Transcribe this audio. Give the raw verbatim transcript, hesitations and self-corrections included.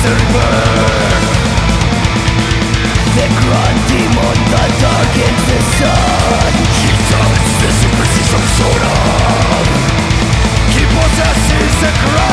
The grand demon that darkens the sun. Jesus, the secrecies of Sodom. He possesses the crown.